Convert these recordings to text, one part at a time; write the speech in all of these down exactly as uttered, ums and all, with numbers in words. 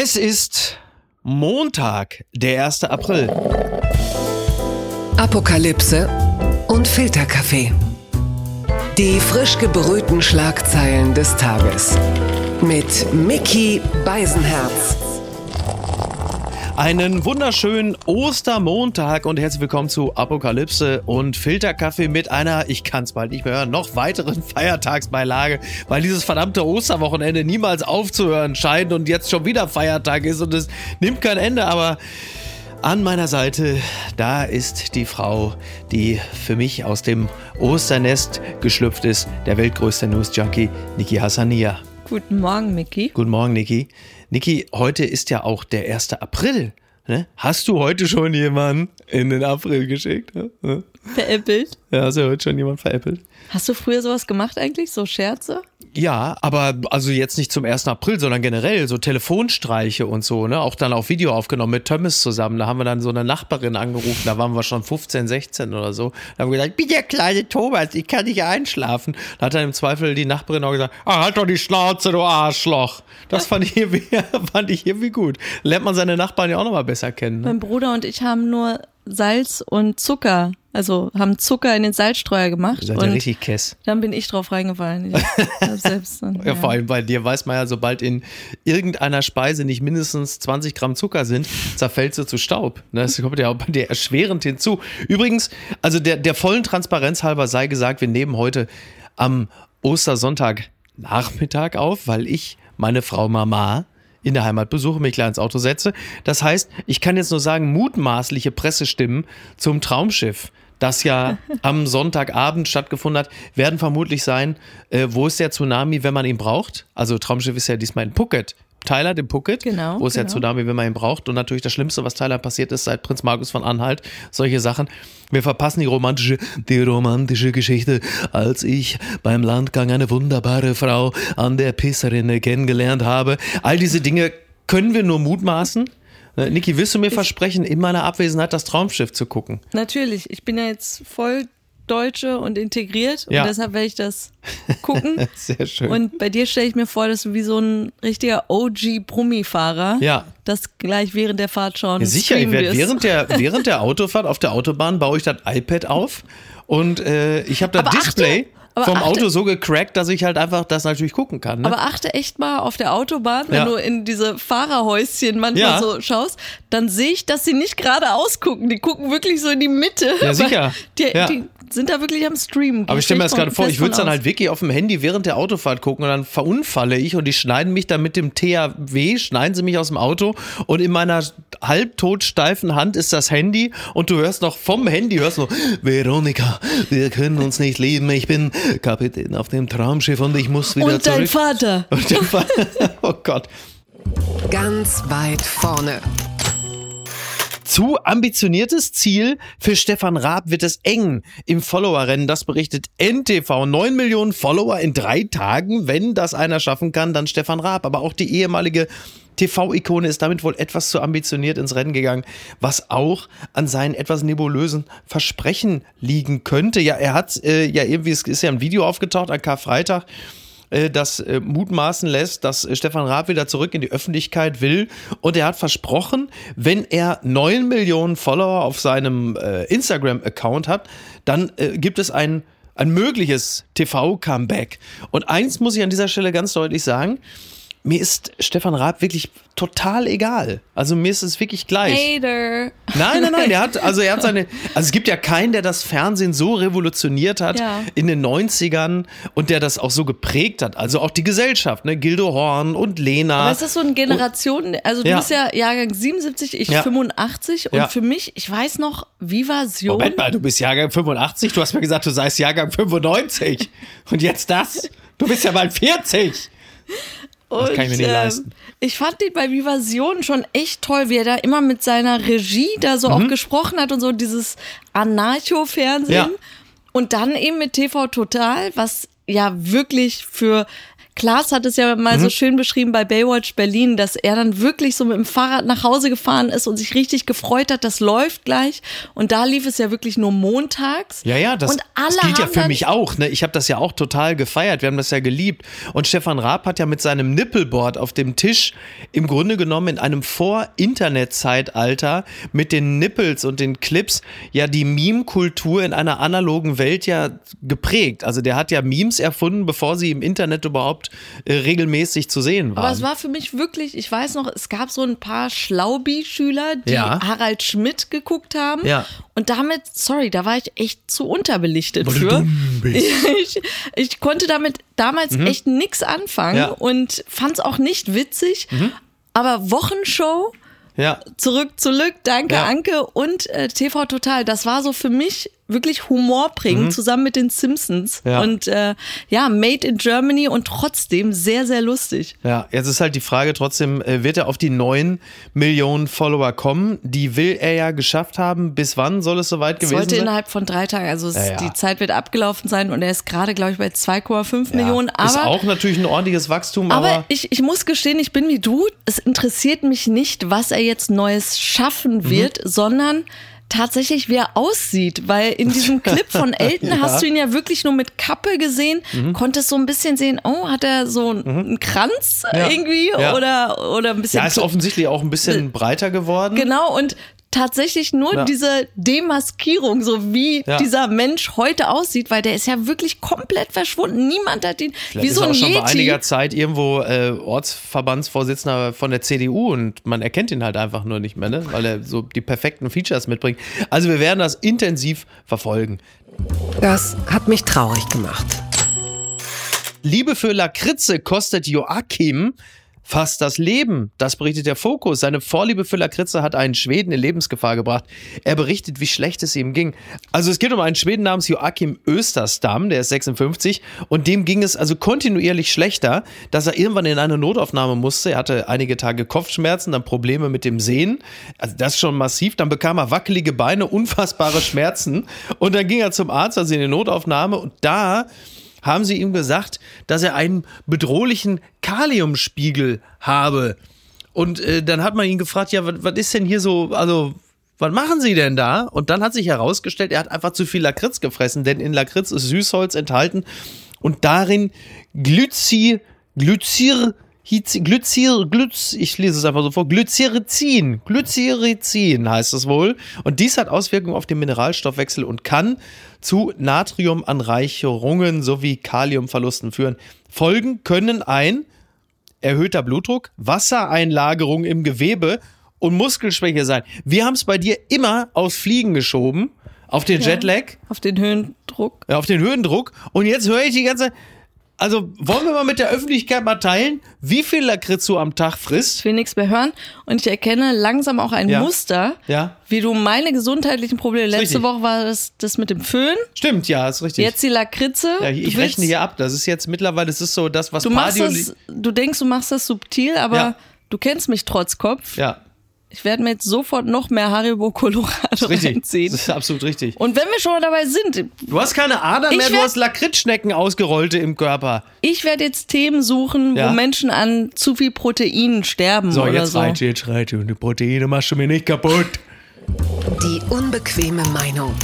Es ist Montag, der erste April. Apokalypse und Filterkaffee. Die frisch gebrühten Schlagzeilen des Tages. Mit Micky Beisenherz. Einen wunderschönen Ostermontag und herzlich willkommen zu Apokalypse und Filterkaffee mit einer, ich kann es bald nicht mehr hören, noch weiteren Feiertagsbeilage, weil dieses verdammte Osterwochenende niemals aufzuhören scheint und jetzt schon wieder Feiertag ist und es nimmt kein Ende, aber an meiner Seite, da ist die Frau, die für mich aus dem Osternest geschlüpft ist, der weltgrößte News-Junkie, Niki Hassania. Guten Morgen, Micky. Guten Morgen, Niki. Niki, heute ist ja auch der erste April. Ne? Hast du heute schon jemanden in den April geschickt? Ne? Veräppelt? Ja, hast du heute schon jemanden veräppelt? Hast du früher sowas gemacht eigentlich, so Scherze? Ja, aber also jetzt nicht zum ersten April, sondern generell so Telefonstreiche und so, ne? Auch dann auf Video aufgenommen mit Thomas zusammen. Da haben wir dann so eine Nachbarin angerufen, da waren wir schon fünfzehn, sechzehn oder so. Da haben wir gesagt, ich bin der kleine Thomas, ich kann nicht einschlafen. Da hat dann im Zweifel die Nachbarin auch gesagt, ah, halt doch die Schnauze, du Arschloch. Das fand ich irgendwie, fand ich irgendwie gut. Lernt man seine Nachbarn ja auch nochmal besser kennen. Ne? Mein Bruder und ich haben nur Salz und Zucker, also haben Zucker in den Salzstreuer gemacht. Ihr seid und ja richtig Kess. Dann bin ich drauf reingefallen. Ich hab selbst dann, ja, ja. Vor allem bei dir weiß man ja, sobald in irgendeiner Speise nicht mindestens zwanzig Gramm Zucker sind, zerfällt sie zu Staub. Das kommt ja auch bei dir erschwerend hinzu. Übrigens, also der, der vollen Transparenz halber sei gesagt, wir nehmen heute am Ostersonntag-Nachmittag auf, weil ich meine Frau Mama in der Heimat besuche, mich gleich ins Auto setze. Das heißt, ich kann jetzt nur sagen, mutmaßliche Pressestimmen zum Traumschiff, das ja am Sonntagabend stattgefunden hat, werden vermutlich sein, äh, wo ist der Tsunami, wenn man ihn braucht? Also Traumschiff ist ja diesmal in Phuket. Thailand im Phuket, genau, wo ist genau. der Tsunami, wenn man ihn braucht. Und natürlich das Schlimmste, was Thailand passiert ist, seit Prinz Markus von Anhalt, solche Sachen. Wir verpassen die romantische, die romantische Geschichte, als ich beim Landgang eine wunderbare Frau an der Pisserinne kennengelernt habe. All diese Dinge können wir nur mutmaßen. Niki, willst du mir ich versprechen, in meiner Abwesenheit das Traumschiff zu gucken? Natürlich, ich bin ja jetzt voll Deutsche und integriert und ja. deshalb werde ich das gucken. Sehr schön. Und bei dir stelle ich mir vor, dass du wie so ein richtiger O G-Brummi-Fahrer ja. das gleich während der Fahrt schon ja, sicher, ich werde während der, während der Autofahrt auf der Autobahn baue ich das iPad auf und äh, ich habe das Aber Display achte, vom achte, Auto so gecrackt, dass ich halt einfach das natürlich gucken kann. Ne? Aber achte echt mal auf der Autobahn, wenn ja. du in diese Fahrerhäuschen manchmal ja. so schaust, dann sehe ich, dass sie nicht geradeaus gucken. Die gucken wirklich so in die Mitte. Ja, sicher. Die, ja. die sind da wirklich am Streamen. Aber ich stelle mir das gerade vor, ich würde es dann halt wirklich auf dem Handy während der Autofahrt gucken und dann verunfalle ich und die schneiden mich dann mit dem T H W, schneiden sie mich aus dem Auto und in meiner halbtotsteifen Hand ist das Handy und du hörst noch vom Handy, hörst noch, Veronika, wir können uns nicht lieben, ich bin Kapitän auf dem Traumschiff und ich muss wieder und zurück. Dein Vater. Und dein Vater. Oh Gott. Ganz weit vorne. Zu ambitioniertes Ziel für Stefan Raab wird es eng im Follower-Rennen. Das berichtet N T V. Neun Millionen Follower in drei Tagen. Wenn das einer schaffen kann, dann Stefan Raab. Aber auch die ehemalige T V-Ikone ist damit wohl etwas zu ambitioniert ins Rennen gegangen, was auch an seinen etwas nebulösen Versprechen liegen könnte. Ja, er hat äh, ja irgendwie, es ist ja ein Video aufgetaucht an Karfreitag, das äh, mutmaßen lässt, dass äh, Stefan Raab wieder zurück in die Öffentlichkeit will. Und er hat versprochen, wenn er neun Millionen Follower auf seinem äh, Instagram-Account hat, dann äh, gibt es ein, ein mögliches T V-Comeback. Und eins muss ich an dieser Stelle ganz deutlich sagen, mir ist Stefan Raab wirklich total egal. Also mir ist es wirklich gleich. Hater. Nein, nein, nein, er hat, also er hat seine, also es gibt ja keinen, der das Fernsehen so revolutioniert hat ja. in den neunzigern und der das auch so geprägt hat. Also auch die Gesellschaft, ne, Gildo Horn und Lena. Aber ist das so eine Generation, also du ja. bist ja Jahrgang siebenundsiebzig, ich ja. fünfundachtzig und ja. für mich, ich weiß noch, Vivasion. Moment mal, du bist Jahrgang fünfundachtzig, du hast mir gesagt, du seist Jahrgang fünfundneunzig und jetzt das, du bist ja bald vierzig. Das Und, kann ich mir nicht ähm, leisten. Ich fand den bei Vivasion schon echt toll, wie er da immer mit seiner Regie da so mhm. auch gesprochen hat und so dieses Anarcho-Fernsehen. Ja. Und dann eben mit T V Total, was ja wirklich für Klaas hat es ja mal mhm. so schön beschrieben bei Baywatch Berlin, dass er dann wirklich so mit dem Fahrrad nach Hause gefahren ist und sich richtig gefreut hat, das läuft gleich. Und da lief es ja wirklich nur montags. Ja, ja, das, und alle das gilt ja haben für mich auch. Ne? Ich habe das ja auch total gefeiert. Wir haben das ja geliebt. Und Stefan Raab hat ja mit seinem Nippelboard auf dem Tisch im Grunde genommen in einem Vor-Internet-Zeitalter mit den Nippels und den Clips ja die Meme-Kultur in einer analogen Welt ja geprägt. Also der hat ja Memes erfunden, bevor sie im Internet überhaupt äh, regelmäßig zu sehen waren. Aber es war für mich wirklich, ich weiß noch, es gab so ein paar Schlaubi-Schüler, die ja. Harald Schmidt geguckt haben. Ja. Und damit, sorry, da war ich echt zu unterbelichtet Weil für. du dumm bist. Ich, ich konnte damit damals mhm. echt nichts anfangen ja. und fand es auch nicht witzig. Mhm. Aber Wochenshow, ja. Zurück zu Lück, Danke ja. Anke und äh, T V Total, das war so für mich wirklich humorbringend, mhm. zusammen mit den Simpsons. Ja. Und äh, ja, made in Germany und trotzdem sehr, sehr lustig. Ja, jetzt ist halt die Frage trotzdem, wird er auf die neun Millionen Follower kommen? Die will er ja geschafft haben. Bis wann soll es soweit gewesen Sollte sein? Sollte innerhalb von drei Tagen, also es, ja, ja. die Zeit wird abgelaufen sein und er ist gerade, glaube ich, bei zwei Komma fünf ja. Millionen. Aber, ist auch natürlich ein ordentliches Wachstum. Aber, aber ich, ich muss gestehen, ich bin wie du, es interessiert mich nicht, was er jetzt Neues schaffen wird, mhm. sondern tatsächlich, wie er aussieht, weil in diesem Clip von Elton ja. hast du ihn ja wirklich nur mit Kappe gesehen, mhm. konntest so ein bisschen sehen, oh, hat er so einen mhm. Kranz ja. irgendwie ja. oder, oder ein bisschen... Ja, ist offensichtlich auch ein bisschen breiter geworden. Genau, und tatsächlich nur ja. diese Demaskierung, so wie ja. dieser Mensch heute aussieht, weil der ist ja wirklich komplett verschwunden. Niemand hat ihn, Vielleicht wie so ein ist er auch Yeti. schon bei einiger Zeit irgendwo äh, Ortsverbandsvorsitzender von der C D U und man erkennt ihn halt einfach nur nicht mehr, ne? Weil er so die perfekten Features mitbringt. Also wir werden das intensiv verfolgen. Das hat mich traurig gemacht. Liebe für Lakritze kostet Joachim fast das Leben. Das berichtet der Fokus. Seine Vorliebe für Lakritze hat einen Schweden in Lebensgefahr gebracht. Er berichtet, wie schlecht es ihm ging. Also es geht um einen Schweden namens Joachim Österstam, der ist sechsundfünfzig und dem ging es also kontinuierlich schlechter, dass er irgendwann in eine Notaufnahme musste. Er hatte einige Tage Kopfschmerzen, dann Probleme mit dem Sehen. Also das ist schon massiv. Dann bekam er wackelige Beine, unfassbare Schmerzen und dann ging er zum Arzt, also in die Notaufnahme und da haben sie ihm gesagt, dass er einen bedrohlichen Kaliumspiegel habe. Und äh, dann hat man ihn gefragt, ja, was, was ist denn hier so, also, was machen Sie denn da? Und dann hat sich herausgestellt, er hat einfach zu viel Lakritz gefressen, denn in Lakritz ist Süßholz enthalten und darin Glyci, Glycir, Glycir, Glyc, ich lese es einfach so vor, Glycyrrhizin, Glycyrrhizin heißt es wohl. Und dies hat Auswirkungen auf den Mineralstoffwechsel und kann zu Natriumanreicherungen sowie Kaliumverlusten führen. Folgen können ein erhöhter Blutdruck, Wassereinlagerung im Gewebe und Muskelschwäche sein. Wir haben es bei dir immer aufs Fliegen geschoben, auf den ja, Jetlag. Auf den Höhendruck. Ja, auf den Höhendruck. Und jetzt höre ich die ganze Zeit, also wollen wir mal mit der Öffentlichkeit mal teilen, wie viel Lakritz du am Tag frisst? Ich will nichts mehr hören und ich erkenne langsam auch ein ja. Muster, ja. wie du meine gesundheitlichen Probleme, letzte richtig. Woche war das, das mit dem Föhn. Stimmt, ja, ist richtig. Jetzt die Lakritze. Ja, ich rechne hier ab, das ist jetzt mittlerweile, das ist so das, was du machst das, Du denkst, du machst das subtil, aber ja. du kennst mich trotz Kopf. Ja. Ich werde mir jetzt sofort noch mehr Haribo Colorado reinziehen. Das ist absolut richtig. Und wenn wir schon mal dabei sind. Du hast keine Adern mehr, werd, du hast Lakritzschnecken ausgerollte im Körper. Ich werde jetzt Themen suchen, ja. wo Menschen an zu viel Proteinen sterben. So, oder jetzt so. reite, jetzt reite. Und die Proteine machst du mir nicht kaputt. Die unbequeme Meinung.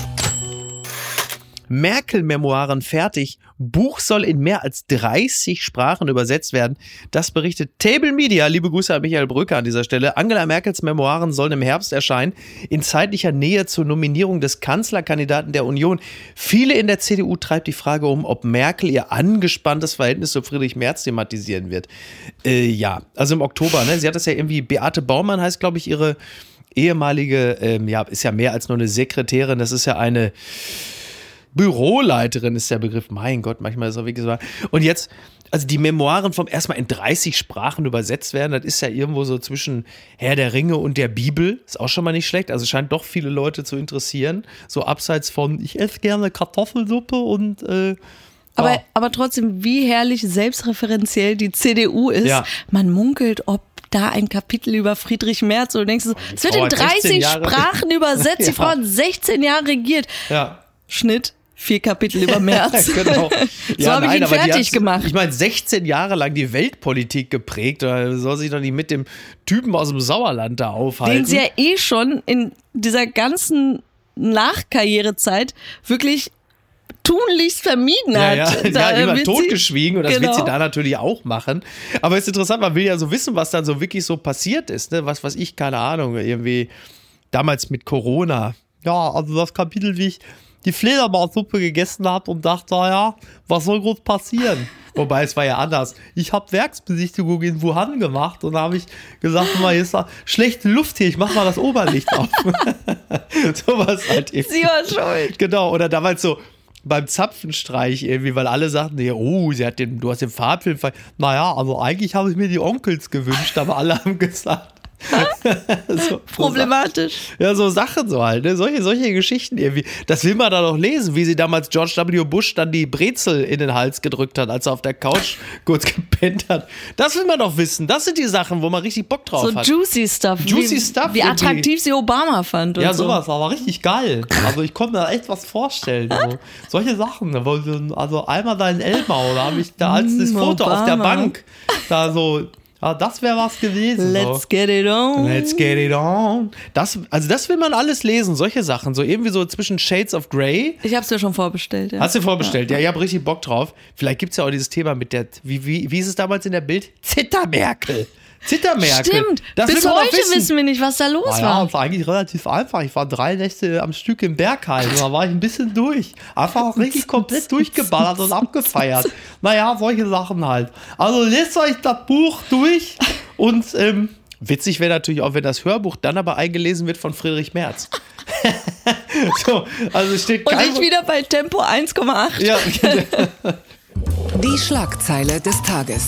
Merkel-Memoiren fertig. Buch soll in mehr als dreißig Sprachen übersetzt werden. Das berichtet Table Media. Liebe Grüße an Michael Brücke an dieser Stelle. Angela Merkels Memoiren sollen im Herbst erscheinen, in zeitlicher Nähe zur Nominierung des Kanzlerkandidaten der Union. Viele in der C D U treibt die Frage um, ob Merkel ihr angespanntes Verhältnis zu Friedrich Merz thematisieren wird. Äh, ja, also im Oktober, ne? Sie hat das ja irgendwie, Beate Baumann heißt, glaube ich, ihre ehemalige, ähm, ja, ist ja mehr als nur eine Sekretärin, das ist ja eine Büroleiterin ist der Begriff. Mein Gott, manchmal ist er wirklich so. Und jetzt, also die Memoiren vom erstmal in dreißig Sprachen übersetzt werden, das ist ja irgendwo so zwischen Herr der Ringe und der Bibel. Ist auch schon mal nicht schlecht. Also scheint doch viele Leute zu interessieren. So abseits von, ich esse gerne Kartoffelsuppe und äh, aber, oh. aber trotzdem, wie herrlich selbstreferenziell die C D U ist. Ja. Man munkelt, ob da ein Kapitel über Friedrich Merz und du denkst, es wird in dreißig Sprachen übersetzt. Die ja. Frau hat sechzehn Jahre regiert. Ja. Schnitt. vier Kapitel über Merz. Genau. So Ja, habe ich nein, ihn aber die fertig hat- gemacht. Ich meine, sechzehn Jahre lang die Weltpolitik geprägt. Da soll sich doch nicht mit dem Typen aus dem Sauerland da aufhalten. Den sie ja eh schon in dieser ganzen Nachkarrierezeit wirklich tunlichst vermieden Ja, hat. ja, Da ja immer wird sie- totgeschwiegen und das wird Genau. sie da natürlich auch machen. Aber es ist interessant, man will ja so wissen, was dann so wirklich so passiert ist. Ne? Was weiß ich, keine Ahnung, irgendwie damals mit Corona. Ja, also das Kapitel, wie ich die Fledermaussuppe gegessen habe und dachte, naja, was soll groß passieren? Wobei, es war ja anders. Ich habe Werksbesichtigung in Wuhan gemacht und da habe ich gesagt, mal, hier ist da schlechte Luft hier, ich mach mal das Oberlicht auf. Sowas halt eben. Sie war schuld. Genau, oder damals so beim Zapfenstreich irgendwie, weil alle sagten, ja, oh, sie hat den, du hast den Farbfilm. ver- Naja, also eigentlich habe ich mir die Onkels gewünscht, aber alle haben gesagt. so, Problematisch. So, ja, so Sachen so halt, ne? solche, solche Geschichten irgendwie. Das will man da doch lesen, wie sie damals George W. Bush dann die Brezel in den Hals gedrückt hat, als er auf der Couch kurz gepennt hat. Das will man doch wissen. Das sind die Sachen, wo man richtig Bock drauf So hat. juicy Stuff. Juicy wie, Stuff Wie irgendwie. attraktiv sie Obama fand. Und Ja, so. sowas, aber richtig geil. Also ich konnte mir da echt was vorstellen. So. Solche Sachen. wo du- Also einmal deinen Elmau, da habe ich da als das Mm, Foto auf der Obama. Bank. Da so, ja, das wäre was gewesen. Let's so. get it on. Let's get it on. Das, also das will man alles lesen, solche Sachen. So irgendwie so zwischen Shades of Grey. Ich hab's mir schon vorbestellt. Ja. Hast du vorbestellt? Ja, ich habe richtig Bock drauf. Vielleicht gibt es ja auch dieses Thema mit der, wie, wie, wie ist es damals in der Bild? Zittermerkel. Zittermerkel. Stimmt. Das Bis will man doch heute wissen. wir nicht, was da los Ah ja, war. das war eigentlich relativ einfach. Ich war drei Nächte am Stück im Bergheim. Da war ich ein bisschen durch. Einfach richtig komplett durchgeballert und abgefeiert. Naja, solche Sachen halt. Also lest euch das Buch durch und ähm, witzig wäre natürlich auch, wenn das Hörbuch dann aber eingelesen wird von Friedrich Merz. so, also es steht Und kein ich wieder bei Tempo eins Komma acht. Ja, Die Schlagzeile des Tages.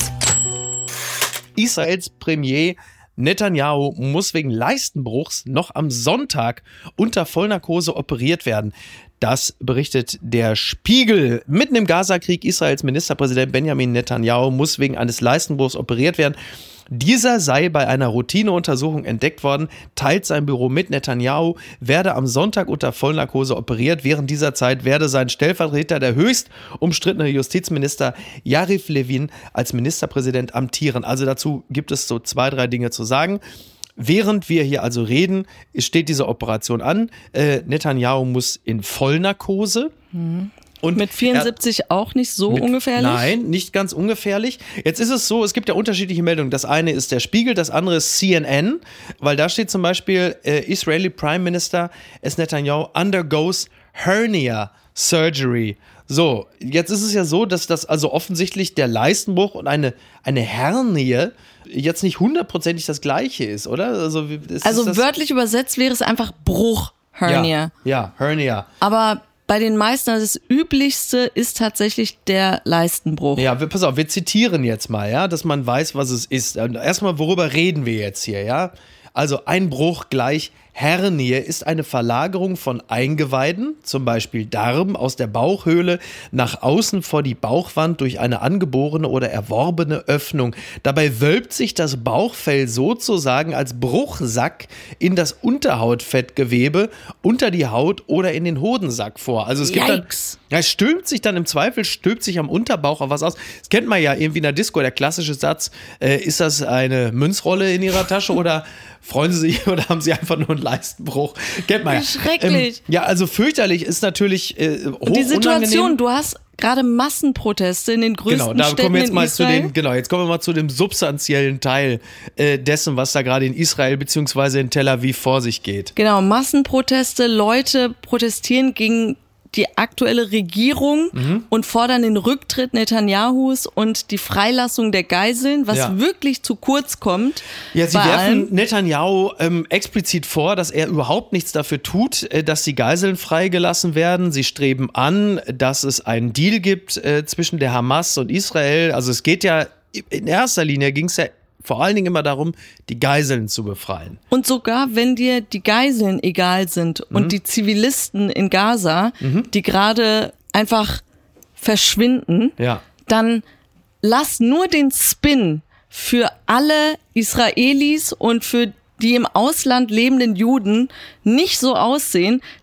Israels Premier Netanyahu muss wegen Leistenbruchs noch am Sonntag unter Vollnarkose operiert werden. Das berichtet der Spiegel. Mitten im Gazakrieg, Israels Ministerpräsident Benjamin Netanyahu muss wegen eines Leistenbruchs operiert werden. Dieser sei bei einer Routineuntersuchung entdeckt worden, teilt sein Büro mit. Netanyahu werde am Sonntag unter Vollnarkose operiert. Während dieser Zeit werde sein Stellvertreter, der höchst umstrittene Justizminister Yariv Levin, als Ministerpräsident amtieren. Also dazu gibt es so zwei, drei Dinge zu sagen. Während wir hier also reden, steht diese Operation an. Äh, Netanyahu muss in Vollnarkose. Und Mit vierundsiebzig auch nicht so mit, ungefährlich? Nein, nicht ganz ungefährlich. Jetzt ist es so, es gibt ja unterschiedliche Meldungen. Das eine ist der Spiegel, das andere ist C N N, weil da steht zum Beispiel, äh, Israeli Prime Minister es Netanyahu undergoes hernia surgery. So, jetzt ist es ja so, dass das also offensichtlich der Leistenbruch und eine, eine Hernie jetzt nicht hundertprozentig das Gleiche ist, oder? Also, ist, Also ist das, wörtlich übersetzt wäre es einfach Bruch, Hernia. Ja, ja, Hernia. Aber bei den meisten, also das Üblichste ist tatsächlich der Leistenbruch. Ja, wir, pass auf, wir zitieren jetzt mal, ja, dass man weiß, was es ist. Erstmal, worüber reden wir jetzt hier, ja? Also ein Bruch gleich Hernie ist eine Verlagerung von Eingeweiden, zum Beispiel Darm, aus der Bauchhöhle nach außen vor die Bauchwand durch eine angeborene oder erworbene Öffnung. Dabei wölbt sich das Bauchfell sozusagen als Bruchsack in das Unterhautfettgewebe, unter die Haut oder in den Hodensack vor. Also es gibt dann, Yikes. ja, es stülpt sich dann im Zweifel, stülpt sich am Unterbauch auf was aus. Das kennt man ja irgendwie in der Disco, der klassische Satz, äh, ist das eine Münzrolle in ihrer Tasche oder freuen Sie sich oder haben Sie einfach nur einen Leistenbruch? Kennt man ja. Wie schrecklich. Ähm, ja, also fürchterlich ist natürlich äh, hoch Und die Situation, unangenehm. du hast gerade Massenproteste in den größten Genau, da Städten kommen wir jetzt in mal zu Israel. dem, genau, jetzt kommen wir mal zu dem substanziellen Teil äh, dessen, was da gerade in Israel beziehungsweise in Tel Aviv vor sich geht. Genau, Massenproteste, Leute protestieren gegen die aktuelle Regierung Mhm. und fordern den Rücktritt Netanyahus und die Freilassung der Geiseln, was Ja. wirklich zu kurz kommt. Ja, sie bei werfen allem. Netanyahu ähm, explizit vor, dass er überhaupt nichts dafür tut, äh, dass die Geiseln freigelassen werden. Sie streben an, dass es einen Deal gibt äh, zwischen der Hamas und Israel. Also es geht ja, in erster Linie ging es ja vor allen Dingen immer darum, die Geiseln zu befreien. Und sogar wenn dir die Geiseln egal sind und Mhm. die Zivilisten in Gaza, die gerade einfach verschwinden, Ja. dann lass nur den Spin für alle Israelis und für die im Ausland lebenden Juden nicht so aussehen,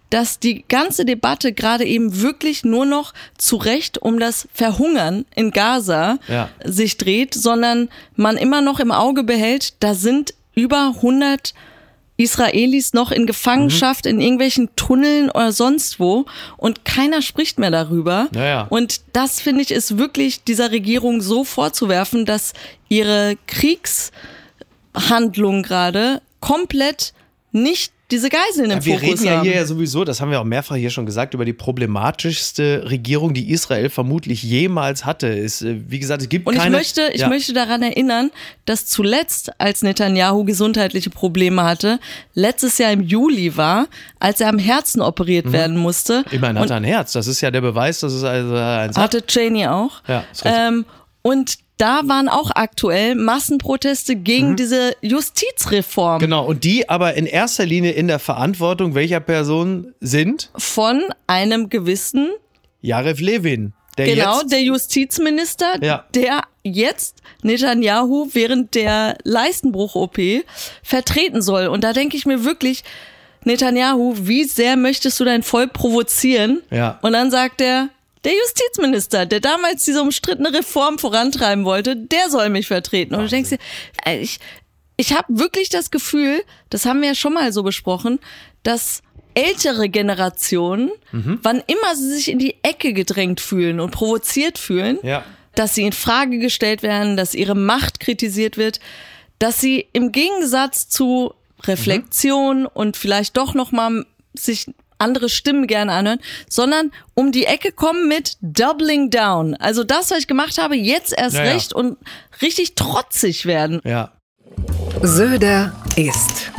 dass die ganze Debatte gerade eben wirklich nur noch zu Recht um das Verhungern in Gaza ja. sich dreht, sondern man immer noch im Auge behält, da sind über hundert Israelis noch in Gefangenschaft mhm. in irgendwelchen Tunneln oder sonst wo und keiner spricht mehr darüber. Ja, ja. Und das, finde ich, ist wirklich dieser Regierung so vorzuwerfen, dass ihre Kriegshandlung gerade komplett nicht diese Geiseln im ja, wir Fokus reden ja haben. hier ja sowieso, das haben wir auch mehrfach hier schon gesagt, über die problematischste Regierung, die Israel vermutlich jemals hatte. Ist, wie gesagt, es gibt Und keine... ich möchte, ich ja. möchte daran erinnern, dass zuletzt, als Netanyahu gesundheitliche Probleme hatte, letztes Jahr im Juli war, als er am Herzen operiert mhm. werden musste. Immerhin hat er ein Herz, das ist ja der Beweis, dass es also eins hat. Hatte Cheney auch. Ja, ist richtig. Ähm, und da waren auch aktuell Massenproteste gegen mhm. diese Justizreform. Genau, und die aber in erster Linie in der Verantwortung welcher Person sind? Von einem gewissen Yariv Levin. Der genau, jetzt, der Justizminister, ja. der jetzt Netanyahu während der Leistenbruch-O P vertreten soll. Und da denke ich mir wirklich, Netanyahu, wie sehr möchtest du dein Volk provozieren? Ja. Und dann sagt er, der Justizminister, der damals diese umstrittene Reform vorantreiben wollte, der soll mich vertreten. Und du denkst dir, ich, ich habe wirklich das Gefühl, das haben wir ja schon mal so besprochen, dass ältere Generationen, mhm. wann immer sie sich in die Ecke gedrängt fühlen und provoziert fühlen, ja. dass sie in Frage gestellt werden, dass ihre Macht kritisiert wird, dass sie im Gegensatz zu Reflexion mhm. und vielleicht doch nochmal sich andere Stimmen gerne anhören, sondern um die Ecke kommen mit Doubling Down. Also das, was ich gemacht habe, jetzt erst ja, recht ja. und richtig trotzig werden. Ja. Söder ist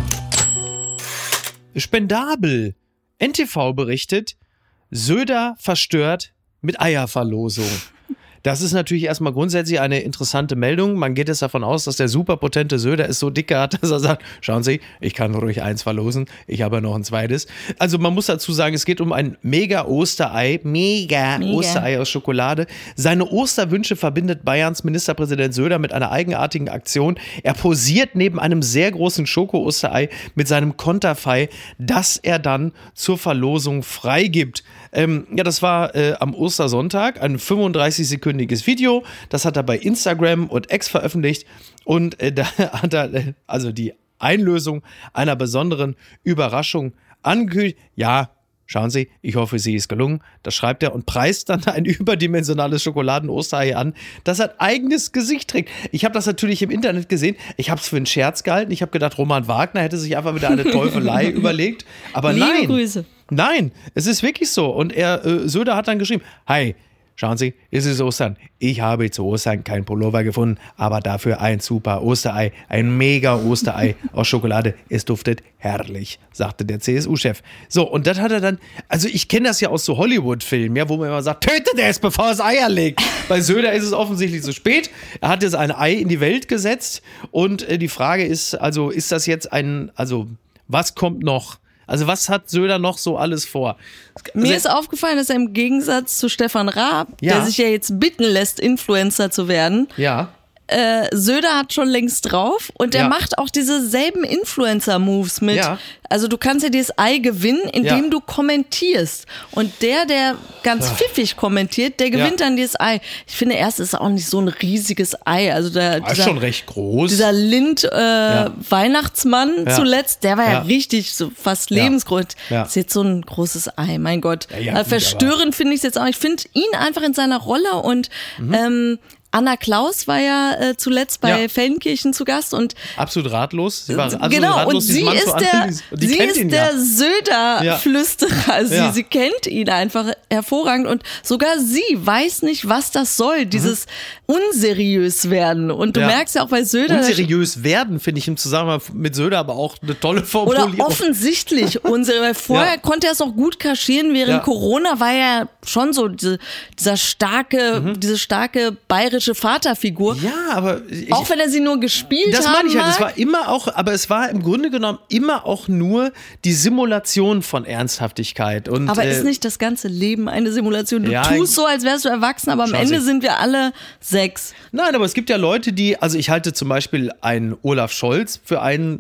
spendabel. N T V berichtet, Söder verstört mit Eierverlosung. Das ist natürlich erstmal grundsätzlich eine interessante Meldung. Man geht jetzt davon aus, dass der superpotente Söder es so dicke hat, dass er sagt, schauen Sie, ich kann ruhig eins verlosen, ich habe noch ein zweites. Also man muss dazu sagen, es geht um ein Mega-Osterei, Mega, Mega. Osterei aus Schokolade. Seine Osterwünsche verbindet Bayerns Ministerpräsident Söder mit einer eigenartigen Aktion. Er posiert neben einem sehr großen Schoko-Osterei mit seinem Konterfei, das er dann zur Verlosung freigibt. Ähm, ja, das war äh, am Ostersonntag, ein fünfunddreißig-sekündiges Video. Das hat er bei Instagram und X veröffentlicht. Und äh, da hat er äh, also die Einlösung einer besonderen Überraschung angekündigt. Ja, schauen Sie, ich hoffe, sie ist gelungen. Das schreibt er und preist dann ein überdimensionales Schokoladen-Osterei an, das ein eigenes Gesicht trägt. Ich habe das natürlich im Internet gesehen. Ich habe es für einen Scherz gehalten. Ich habe gedacht, Roman Wagner hätte sich einfach wieder eine Teufelei überlegt. Aber Liebe nein. Grüße. Nein, es ist wirklich so. Und er, äh, Söder hat dann geschrieben, hi, schauen Sie, es ist Ostern. Ich habe zu Ostern kein Pullover gefunden, aber dafür ein super Osterei, ein mega Osterei aus Schokolade. Es duftet herrlich, sagte der C S U-Chef. So, und das hat er dann, also ich kenne das ja aus so Hollywood-Filmen, ja, wo man immer sagt, tötet es, bevor es Eier legt. Bei Söder ist es offensichtlich zu spät. Er hat jetzt ein Ei in die Welt gesetzt und äh, die Frage ist, also ist das jetzt ein, also was kommt noch? Also was hat Söder noch so alles vor? Mir also, ist aufgefallen, dass er im Gegensatz zu Stefan Raab, ja. der sich ja jetzt bitten lässt, Influencer zu werden, ja. äh, Söder hat schon längst drauf und der ja. macht auch diese selben Influencer-Moves mit. Ja. Also du kannst ja dieses Ei gewinnen, indem ja. du kommentierst. Und der, der ganz ja. pfiffig kommentiert, der gewinnt ja. dann dieses Ei. Ich finde erst, ist es auch nicht so ein riesiges Ei. Also der, war dieser, schon recht groß. Dieser Lind-Weihnachtsmann äh, ja. zuletzt, der war ja, ja richtig so fast lebensgroß. Ja. Das ist jetzt so ein großes Ei, mein Gott. Ja, ja, also verstörend finde ich es jetzt auch. Ich finde ihn einfach in seiner Rolle und mhm. ähm, Anna Klaus war ja äh, zuletzt bei ja. Feldenkirchen zu Gast und absolut ratlos. Sie war absolut genau, ratlos, und sie ist der, sie ist der ja. Söder-Flüsterer. Also ja. sie, sie kennt ihn einfach hervorragend und sogar sie weiß nicht, was das soll, dieses mhm. unseriös werden. Und du ja. merkst ja auch bei Söder. Unseriös werden finde ich im Zusammenhang mit Söder aber auch eine tolle Formulierung. Oder offensichtlich unseriös, weil vorher ja. konnte er es auch gut kaschieren. Während ja. Corona war er schon so diese, dieser starke, mhm. diese starke bayerische Vaterfigur. Ja, aber ich, auch wenn er sie nur gespielt hat. Das meine ich halt. Es war immer auch, aber es war im Grunde genommen immer auch nur die Simulation von Ernsthaftigkeit. Und, aber äh, ist nicht das ganze Leben eine Simulation? Du ja, tust so, als wärst du erwachsen, aber am Ende Sie. sind wir alle sechs. Nein, aber es gibt ja Leute, die, also ich halte zum Beispiel einen Olaf Scholz für einen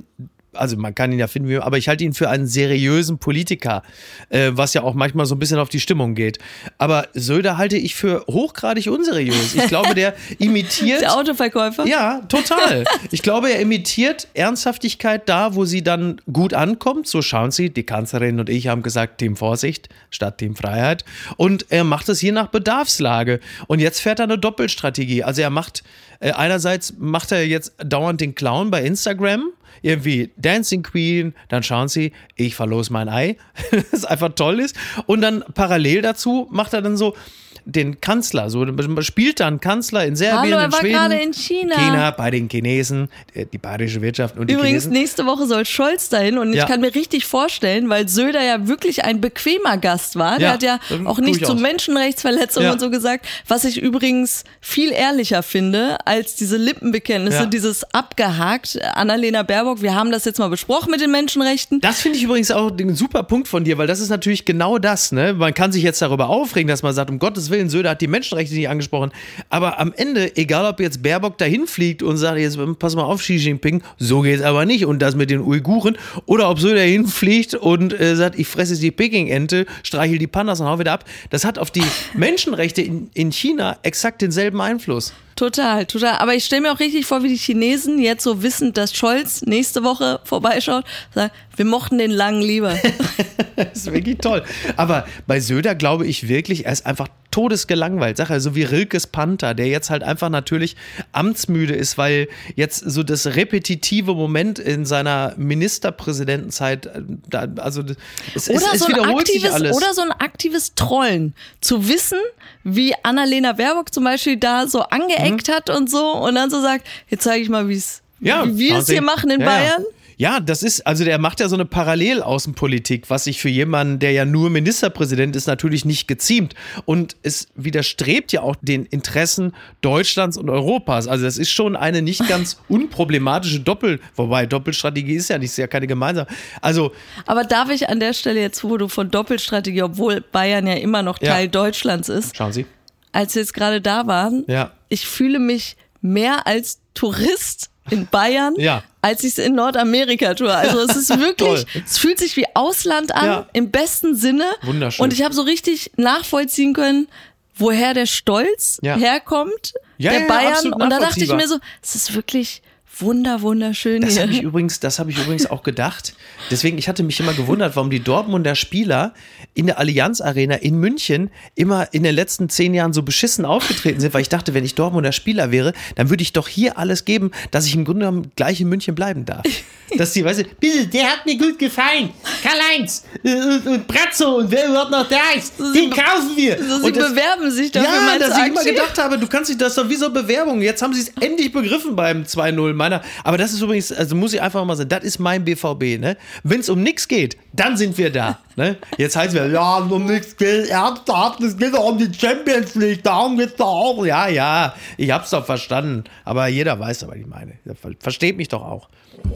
also man kann ihn ja finden, wie- aber ich halte ihn für einen seriösen Politiker, äh, was ja auch manchmal so ein bisschen auf die Stimmung geht. Aber Söder halte ich für hochgradig unseriös. Ich glaube, der imitiert... Der Autoverkäufer? Ja, total. Ich glaube, er imitiert Ernsthaftigkeit da, wo sie dann gut ankommt. So schauen Sie, die Kanzlerin und ich haben gesagt, Team Vorsicht statt Team Freiheit. Und er macht es je nach Bedarfslage. Und jetzt fährt er eine Doppelstrategie. Also er macht, äh, einerseits macht er jetzt dauernd den Clown bei Instagram. Irgendwie Dancing Queen, dann schauen Sie, ich verlose mein Ei, das einfach toll ist. Und dann parallel dazu macht er dann so den Kanzler, so man spielt dann Kanzler in Serbien, Hallo, er in war Schweden, gerade in China. China, bei den Chinesen, äh, die bayerische Wirtschaft und die Übrigens, Chinesen. nächste Woche soll Scholz dahin und Ja. ich kann mir richtig vorstellen, weil Söder ja wirklich ein bequemer Gast war. Der Ja, hat ja auch nicht zu durchaus. Menschenrechtsverletzungen Ja. und so gesagt, was ich übrigens viel ehrlicher finde als diese Lippenbekenntnisse, Ja. dieses abgehakt. Annalena Baerbock, wir haben das jetzt mal besprochen mit den Menschenrechten. Das finde ich übrigens auch ein super Punkt von dir, weil das ist natürlich genau das. Ne? Man kann sich jetzt darüber aufregen, dass man sagt, um Gottes Willen, Söder hat die Menschenrechte nicht angesprochen. Aber am Ende, egal ob jetzt Baerbock dahin fliegt und sagt, jetzt pass mal auf, Xi Jinping, so geht's aber nicht. Und das mit den Uiguren. Oder ob Söder hinfliegt und äh, sagt, ich fresse jetzt die Peking-Ente, streichel die Pandas und hau wieder ab. Das hat auf die Menschenrechte in, in China exakt denselben Einfluss. Total, total. Aber ich stelle mir auch richtig vor, wie die Chinesen jetzt so wissend, dass Scholz nächste Woche vorbeischaut, sagt, wir mochten den Langen lieber. Das ist wirklich toll. Aber bei Söder glaube ich wirklich, er ist einfach todesgelangweilt. Sag er, so wie Rilkes Panther, der jetzt halt einfach natürlich amtsmüde ist, weil jetzt so das repetitive Moment in seiner Ministerpräsidentenzeit, äh, da, also es, es, Oder, es so ein wiederholt sich aktives, alles. oder so ein aktives Trollen. Zu wissen, wie Annalena Baerbock zum Beispiel da so angeeckt hat und so und dann so sagt, jetzt zeige ich mal, wie's, Ja, wie wir schauen es Sie. hier machen in Ja, ja. Bayern. Ja, das ist, also der macht ja so eine Parallelaußenpolitik, was sich für jemanden, der ja nur Ministerpräsident ist, natürlich nicht geziemt. Und es widerstrebt ja auch den Interessen Deutschlands und Europas. Also das ist schon eine nicht ganz unproblematische Doppel, wobei Doppelstrategie ist ja nicht, ist ja keine gemeinsame. Also Aber darf ich an der Stelle jetzt, wo du von Doppelstrategie, obwohl Bayern ja immer noch Ja. Teil Deutschlands ist, schauen Sie. als wir jetzt gerade da waren, Ja. ich fühle mich mehr als Tourist in Bayern, Ja. als ich es in Nordamerika tue. Also es ist wirklich, Toll. es fühlt sich wie Ausland an, Ja. im besten Sinne. Wunderschön. Und ich habe so richtig nachvollziehen können, woher der Stolz Ja. herkommt, Ja, der ja, ja, Bayern. absolut Und da dachte ich nachvollziehbar. mir so, es ist wirklich wunder, wunderschön Das hier. habe ich übrigens, das habe ich übrigens auch gedacht. Deswegen, ich hatte mich immer gewundert, warum die Dortmunder Spieler in der Allianz Arena in München immer in den letzten zehn Jahren so beschissen aufgetreten sind, weil ich dachte, wenn ich Dortmunder Spieler wäre, dann würde ich doch hier alles geben, dass ich im Grunde genommen gleich in München bleiben darf. Dass die, weißt du, bitte, der hat mir gut gefallen. Karl-Heinz äh, und, und Brazzo und wer überhaupt noch da ist, den kaufen wir. So, sie Und das- bewerben sich dafür, ja, meinst dass du, ich immer Axel? gedacht habe, du kannst dich das doch wie so Bewerbung. Jetzt haben sie es endlich begriffen beim zwei null meiner. Aber das ist übrigens, also muss ich einfach mal sagen, das ist mein B V B, ne? Wenn es um nichts geht, dann sind wir da, ne? Jetzt heißt es, ja, um nichts geht, ernsthaft, es geht doch um die Champions League, darum geht's doch auch. Ja, ja, ich hab's doch verstanden. Aber jeder weiß doch, was ich meine. Versteht mich doch auch.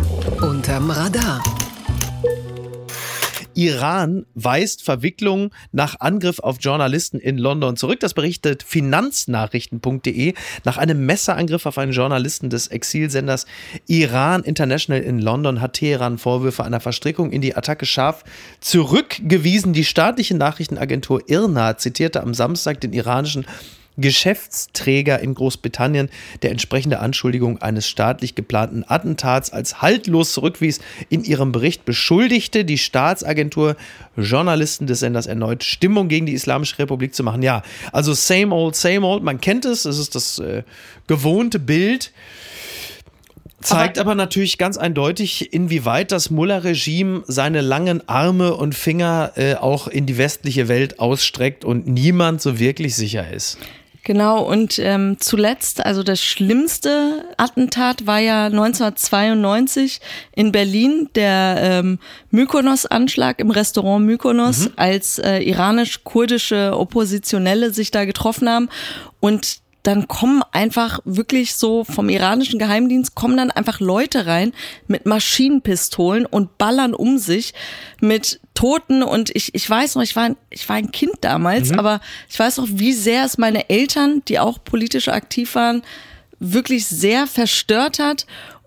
Unterm Radar. Iran weist Verwicklung nach Angriff auf Journalisten in London zurück. Das berichtet finanznachrichten punkt de. Nach einem Messerangriff auf einen Journalisten des Exilsenders Iran International in London hat Teheran Vorwürfe einer Verstrickung in die Attacke scharf zurückgewiesen. Die staatliche Nachrichtenagentur I R N A zitierte am Samstag den iranischen Geschäftsträger in Großbritannien, der entsprechende Anschuldigung eines staatlich geplanten Attentats als haltlos zurückwies. In ihrem Bericht beschuldigte die Staatsagentur Journalisten des Senders erneut, Stimmung gegen die Islamische Republik zu machen. Ja, also same old, same old, man kennt es, es ist das äh, gewohnte Bild. Zeigt aber, aber natürlich ganz eindeutig, inwieweit das Mullah-Regime seine langen Arme und Finger äh, auch in die westliche Welt ausstreckt und niemand so wirklich sicher ist. Genau, und ähm, zuletzt, also das schlimmste Attentat war ja neunzehnhundertzweiundneunzig in Berlin, der ähm, Mykonos-Anschlag im Restaurant Mykonos, mhm. als äh, iranisch-kurdische Oppositionelle sich da getroffen haben. Und dann kommen einfach wirklich so vom iranischen Geheimdienst, kommen dann einfach Leute rein mit Maschinenpistolen und ballern um sich mit Toten. Und ich, ich weiß noch, ich war, ich war ein Kind damals, mhm. aber ich weiß noch, wie sehr es meine Eltern, die auch politisch aktiv waren, wirklich sehr verstört hat.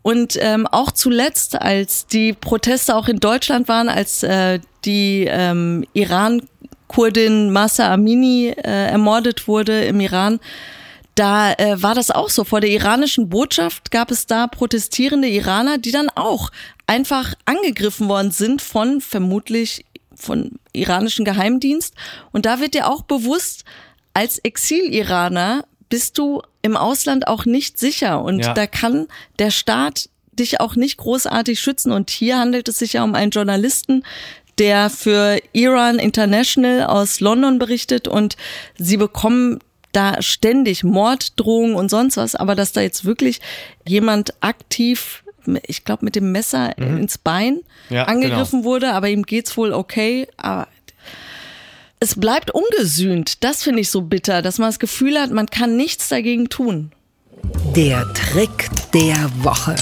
Und ähm, auch zuletzt, als die Proteste auch in Deutschland waren, als äh, die ähm, Iran-Kurdin Mahsa Amini äh, ermordet wurde im Iran, da äh, war das auch so. Vor der iranischen Botschaft gab es da protestierende Iraner, die dann auch einfach angegriffen worden sind von vermutlich von iranischen Geheimdienst. Und da wird dir auch bewusst, als Exil-Iraner bist du im Ausland auch nicht sicher. Und ja. da kann der Staat dich auch nicht großartig schützen. Und hier handelt es sich ja um einen Journalisten, der für Iran International aus London berichtet. Und sie bekommen da ständig Morddrohungen und sonst was. Aber dass da jetzt wirklich jemand aktiv, ich glaube mit dem Messer mhm. ins Bein ja, angegriffen genau. wurde, aber ihm geht's wohl okay. Aber es bleibt ungesühnt. Das finde ich so bitter, dass man das Gefühl hat, man kann nichts dagegen tun. Der Trick der Woche.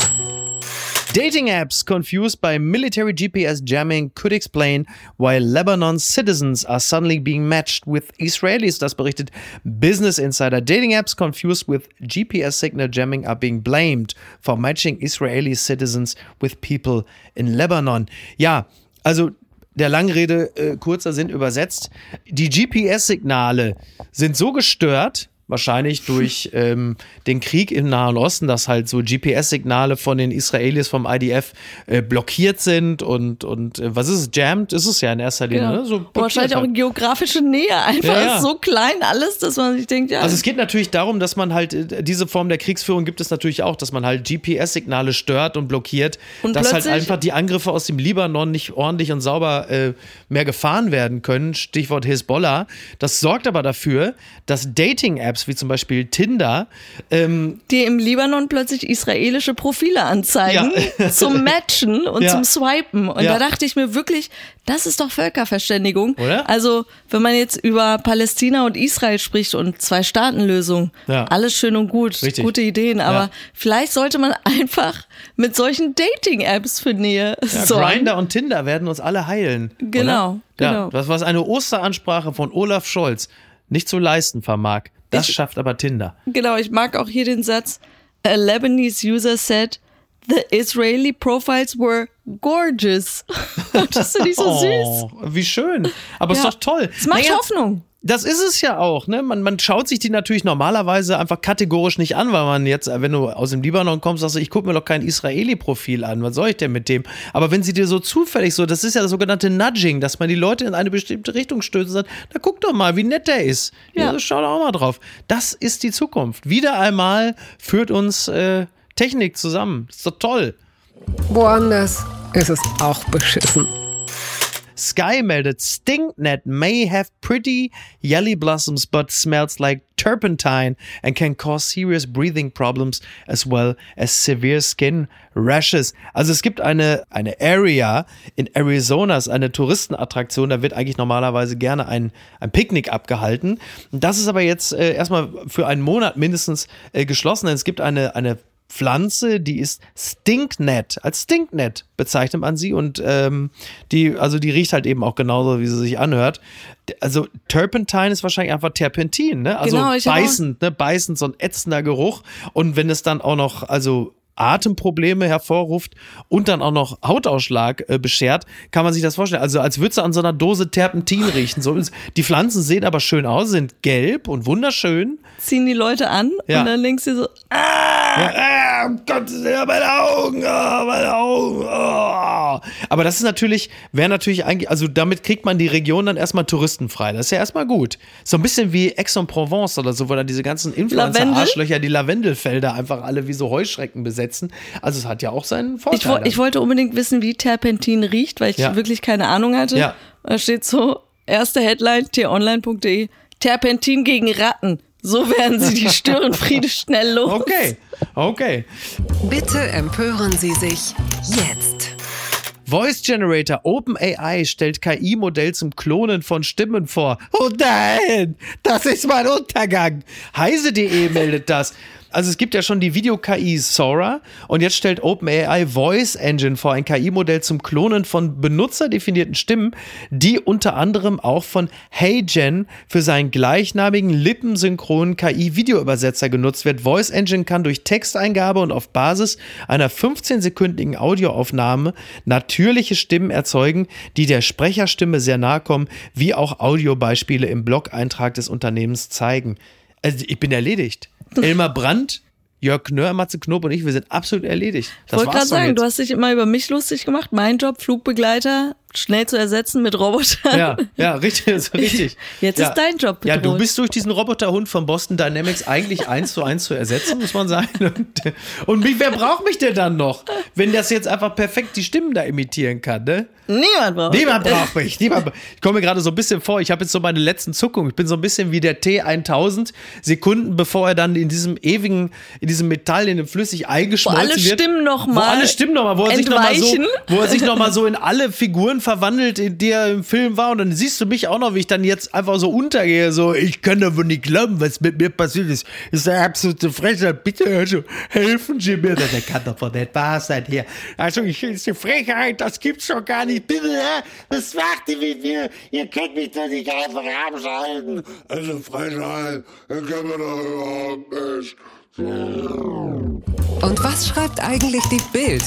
Dating apps confused by military G P S jamming could explain why Lebanon's citizens are suddenly being matched with Israelis. Das berichtet Business Insider. Dating apps confused with G P S signal jamming are being blamed for matching Israeli citizens with people in Lebanon. Ja, also der Langrede äh, kurzer Sinn übersetzt. Die G P S-Signale sind so gestört, wahrscheinlich durch ähm, den Krieg im Nahen Osten, dass halt so G P S-Signale von den Israelis vom I D F äh, blockiert sind und, und äh, was ist es? Jammed ist es ja in erster Linie. Genau. Ne? So wahrscheinlich halt. Auch geografische Nähe einfach. Ja, ja. Ist so klein alles, dass man sich denkt, ja. Also es geht natürlich darum, dass man halt, äh, diese Form der Kriegsführung gibt es natürlich auch, dass man halt G P S-Signale stört und blockiert, und dass halt einfach die Angriffe aus dem Libanon nicht ordentlich und sauber äh, mehr gefahren werden können. Stichwort Hezbollah. Das sorgt aber dafür, dass Dating-Apps wie zum Beispiel Tinder, ähm, die im Libanon plötzlich israelische Profile anzeigen, ja. zum Matchen und ja. zum Swipen. Und ja. da dachte ich mir wirklich, das ist doch Völkerverständigung. Oder? Also, wenn man jetzt über Palästina und Israel spricht und Zwei-Staaten-Lösung, ja. alles schön und gut, Richtig. Gute Ideen, aber ja. vielleicht sollte man einfach mit solchen Dating-Apps für Nähe ja, sorgen. Grindr und Tinder werden uns alle heilen. Genau, oder? genau. Ja, das war eine Osteransprache von Olaf Scholz nicht zu leisten vermag. Das ich, schafft aber Tinder. Genau, ich mag auch hier den Satz, a Lebanese user said, the Israeli profiles were gorgeous. Das finde ich so oh, süß. Wie schön. Aber ja. ist doch toll. Es macht naja, Hoffnung. Das ist es ja auch, ne? Man, man schaut sich die natürlich normalerweise einfach kategorisch nicht an, weil man jetzt, wenn du aus dem Libanon kommst, sagst du, ich gucke mir doch kein Israeli-Profil an, was soll ich denn mit dem? Aber wenn sie dir so zufällig so, das ist ja das sogenannte Nudging, dass man die Leute in eine bestimmte Richtung stößt und sagt, na guck doch mal, wie nett der ist. Ja. Ja, schau doch auch mal drauf. Das ist die Zukunft. Wieder einmal führt uns äh, Technik zusammen. Das ist doch toll. Woanders ist es auch beschissen. Sky meldet, StinkNet may have pretty yellow blossoms but smells like turpentine and can cause serious breathing problems as well as severe skin rashes. Also es gibt eine, eine Area in Arizona, ist eine Touristenattraktion, da wird eigentlich normalerweise gerne ein, ein Picknick abgehalten. Das ist aber jetzt äh, erstmal für einen Monat mindestens äh, geschlossen, denn es gibt eine, eine Pflanze, die ist StinkNet. Als StinkNet bezeichnet man sie und ähm, die, also die riecht halt eben auch genauso, wie sie sich anhört. Also Turpentine ist wahrscheinlich einfach Terpentin, ne? Also genau, beißend, ne? Beißend, so ein ätzender Geruch. Und wenn es dann auch noch, also Atemprobleme hervorruft und dann auch noch Hautausschlag äh, beschert, kann man sich das vorstellen. Also als würdest du an so einer Dose Terpentin riechen. So, die Pflanzen sehen aber schön aus, sind gelb und wunderschön. Ziehen die Leute an ja. und dann denkst du so, ah, ja, ah, um Gottes Willen, meine Augen, oh, meine Augen. Oh. Aber das ist natürlich, wäre natürlich eigentlich, also damit kriegt man die Region dann erstmal touristenfrei. Das ist ja erstmal gut. So ein bisschen wie Aix-en-Provence oder so, wo dann diese ganzen Influencer-Arschlöcher die Lavendelfelder einfach alle wie so Heuschrecken besetzen. Also es hat ja auch seinen Vorteil. Ich, ich wollte unbedingt wissen, wie Terpentin riecht, weil ich ja. wirklich keine Ahnung hatte. Ja. Da steht so, erste Headline, t online punkt de, Terpentin gegen Ratten. So werden sie die Störenfriede schnell los. Okay, okay. Bitte empören Sie sich jetzt. Voice Generator OpenAI stellt K I-Modell zum Klonen von Stimmen vor. Oh nein, das ist mein Untergang. Heise punkt de meldet das. Also es gibt ja schon die Video-K I Sora und jetzt stellt OpenAI Voice Engine vor, ein K I-Modell zum Klonen von benutzerdefinierten Stimmen, die unter anderem auch von HeyGen für seinen gleichnamigen lippensynchronen K I-Videoübersetzer genutzt wird. Voice Engine kann durch Texteingabe und auf Basis einer fünfzehn-sekündigen Audioaufnahme natürliche Stimmen erzeugen, die der Sprecherstimme sehr nahe kommen, wie auch Audiobeispiele im Blog-Eintrag des Unternehmens zeigen. Also ich bin erledigt. Elmar Brandt, Jörg Knörr, Matze Knob und ich, wir sind absolut erledigt. Ich wollte gerade sagen, jetzt. Du hast dich immer über mich lustig gemacht. Mein Job, Flugbegleiter, schnell zu ersetzen mit Robotern. Ja, ja, richtig, so richtig. Jetzt ja. ist dein Job bedroht. Ja, du bist durch diesen Roboterhund von Boston Dynamics eigentlich eins zu eins zu ersetzen, muss man sagen. Und, und mich, wer braucht mich denn dann noch, wenn das jetzt einfach perfekt die Stimmen da imitieren kann, ne? Niemand braucht mich. Niemand braucht mich. Niemand, ich komme mir gerade so ein bisschen vor, ich habe jetzt so meine letzten Zuckungen. Ich bin so ein bisschen wie der T tausend Sekunden, bevor er dann in diesem ewigen, in diesem Metall, in dem flüssig eingeschmolzen wird. Wo alle Stimmen nochmal Wo alle Stimmen nochmal, wo er sich nochmal so, wo er sich noch mal so in alle Figuren verwandelt, in die er im Film war. Und dann siehst du mich auch noch, wie ich dann jetzt einfach so untergehe, so, ich kann doch wohl nicht glauben, was mit mir passiert ist. Das ist eine absolute Frechheit. Bitte also, helfen Sie mir. Das kann doch wohl nicht wahr sein hier. Also, ich ist die Frechheit, das gibt's doch gar nicht. Bitte, was macht ihr mit mir? Ihr könnt mich doch nicht einfach abschalten. Also, Frechheit, das kann man doch überhaupt nicht. Und was schreibt eigentlich die Bild?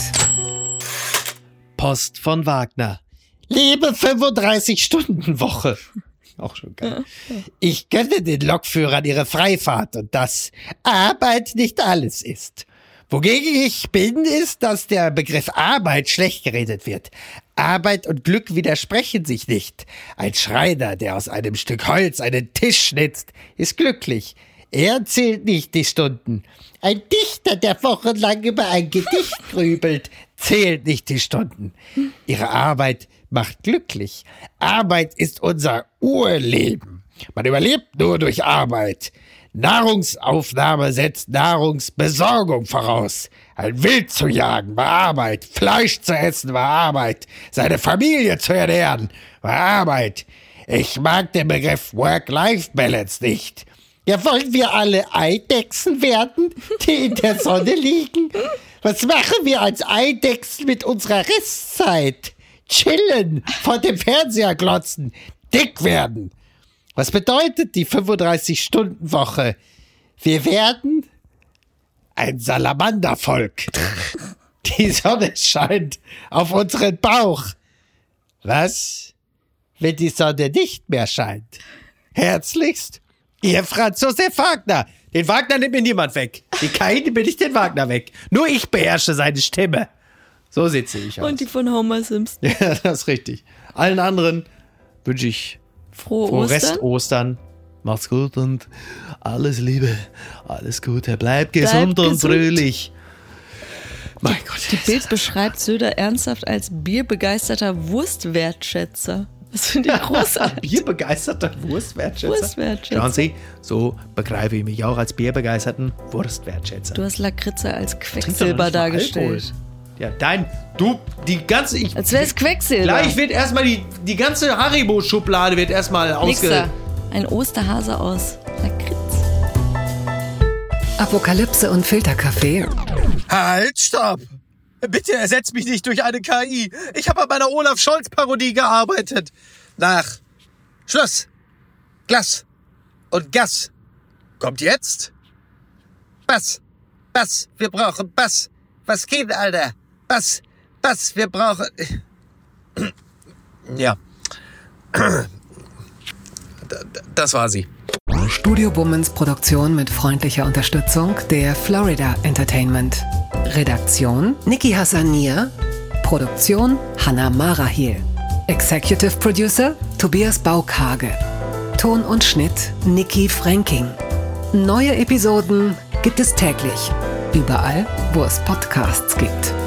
Post von Wagner. Liebe fünfunddreißig-Stunden-Woche. Auch schon geil. Ich gönne den Lokführern ihre Freifahrt und dass Arbeit nicht alles ist. Wogegen ich bin, ist, dass der Begriff Arbeit schlecht geredet wird. Arbeit und Glück widersprechen sich nicht. Ein Schreiner, der aus einem Stück Holz einen Tisch schnitzt, ist glücklich. Er zählt nicht die Stunden. Ein Dichter, der wochenlang über ein Gedicht grübelt, zählt nicht die Stunden. Ihre Arbeit macht glücklich. Arbeit ist unser Urleben. Man überlebt nur durch Arbeit. Nahrungsaufnahme setzt Nahrungsbesorgung voraus. Ein Wild zu jagen war Arbeit. Fleisch zu essen war Arbeit. Seine Familie zu ernähren war Arbeit. Ich mag den Begriff Work-Life-Balance nicht. Ja, wollen wir alle Eidechsen werden, die in der Sonne liegen? Was machen wir als Eidechsen mit unserer Restzeit? Chillen, vor dem Fernseher glotzen, dick werden. Was bedeutet die fünfunddreißig-Stunden-Woche? Wir werden ein Salamandervolk. Die Sonne scheint auf unseren Bauch. Was, wenn die Sonne nicht mehr scheint? Herzlichst, Ihr Franz Josef Wagner. Den Wagner nimmt mir niemand weg. Die K I nimmt mir nicht den Wagner weg. Nur ich beherrsche seine Stimme. So sitze ich aus. Und die von Homer Simpson. Ja, das ist richtig. Allen anderen wünsche ich frohe, frohe Ostern. Rest Ostern. Macht's gut und alles Liebe. Alles Gute. Bleibt gesund Bleib und gesund. fröhlich. Mein Gott. Die Bild beschreibt Söder ernsthaft als bierbegeisterter Wurstwertschätzer. Das finde ich großartig. Bierbegeisterter Wurstwertschätzer. Wurstwertschätzer. Schauen Sie, so begreife ich mich auch als bierbegeisterten Wurstwertschätzer. Du hast Lakritze als Trink doch noch Quecksilber nicht mal dargestellt. Alkohol. Ja, dein, du, die ganze, ich, Als wäre es Quecksilber. gleich wird erstmal die, die ganze Haribo-Schublade wird erstmal ausge... Nixer. Ein Osterhase aus Lakritz. Apokalypse und Filterkaffee. Halt, stopp! Bitte ersetzt mich nicht durch eine K I. Ich habe an meiner Olaf Scholz-Parodie gearbeitet. Nach Schluss, Glas und Gas kommt jetzt Bass, Bass, wir brauchen Bass. Was geht, Alter? Bass, Bass, wir brauchen... Ja. Das war sie. Studio Bummens Produktion mit freundlicher Unterstützung der Florida Entertainment. Redaktion Niki Hassania. Produktion Hannah Marahiel. Executive Producer Tobias Baukage. Ton und Schnitt Niki Fränking. Neue Episoden gibt es täglich. Überall, wo es Podcasts gibt.